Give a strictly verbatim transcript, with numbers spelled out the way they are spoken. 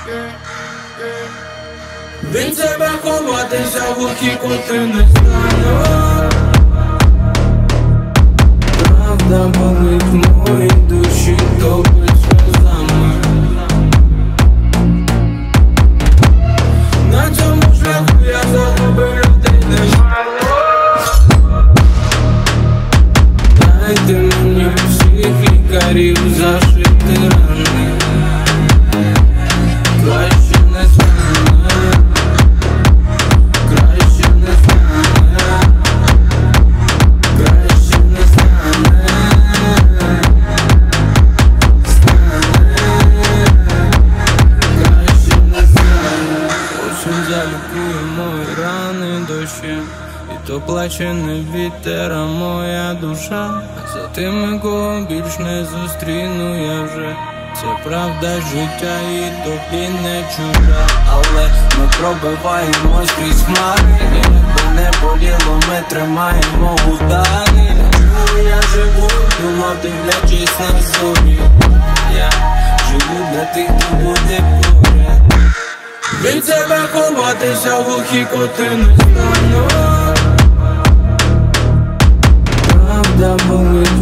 Від себе ховатися в глухі кути не стану. Правда болить в моїй душі, топить сльозами. На цьому шляху я загубив людей немало. Дайте мені всіх лікарів зашити рани. Краще не стане, краще не стане, краще не стане, стане, краще не стане. Осінь залікує мої рани дощем, і то плаче не вітер, а моя душа. За тими, кого більш не зустріну я вже. Це правда життя і тобі не чужа. Але ми пробиваємось крізь хмари. Якби не боліло, ми тримаємо удари. Чому я живу, думав, дивлячись на зорі. Я живу для тих, хто буде поряд. Від себе ховатися в глухі кути не стану. Правда болить